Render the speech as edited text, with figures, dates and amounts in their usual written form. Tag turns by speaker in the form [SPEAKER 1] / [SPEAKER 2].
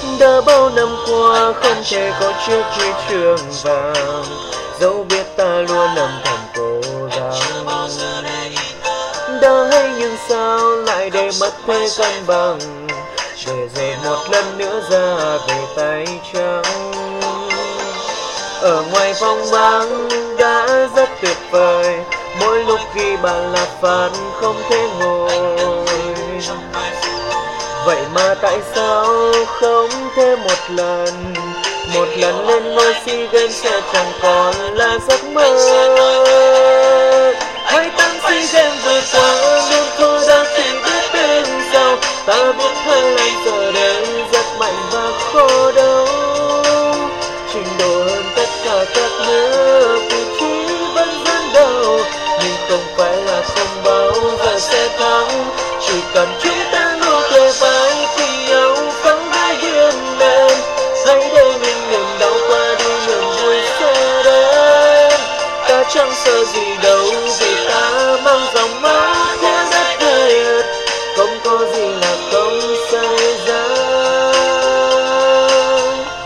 [SPEAKER 1] Đã bao năm qua không thể có chiếc huy chương vàng, dẫu biết ta luôn âm thầm cố gắng. Đã hay nhưng sao lại để mất thế cân bằng, để rồi một lần nữa ra về tay trắng. Ở ngoài vòng bảng đã rất tuyệt vời, mỗi lúc ghi bàn là phạt không thể ngồi. Vậy mà tại sao không thêm một lần lên ngôi SEA Games sẽ chẳng còn là giấc mơ. Hai tháng SEA Games vừa qua luôn thôi đã chỉ biết bên sau, ta biết Thái Lan giờ đây rất mạnh và khó đấu. Trình độ hơn tất cả các nước, vị trí vẫn dẫn đầu, nhưng không phải là không bao giờ sẽ thắng. Chỉ cần chúng ta luôn kề vai cùng nhau phấn đấu vươn lên, hãy để những niềm đau qua đi, niềm vui sẽ đến. Ta chẳng sợ gì đâu